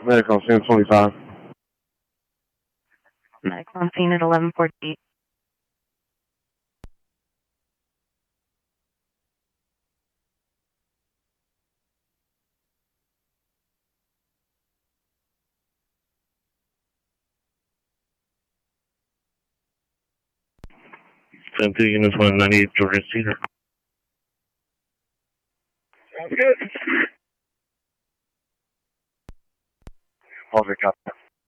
Medical scene 25. Medical on scene at 11:48. Send 2 units 198 Georgia Cedar. Sounds good. Perfect, copy.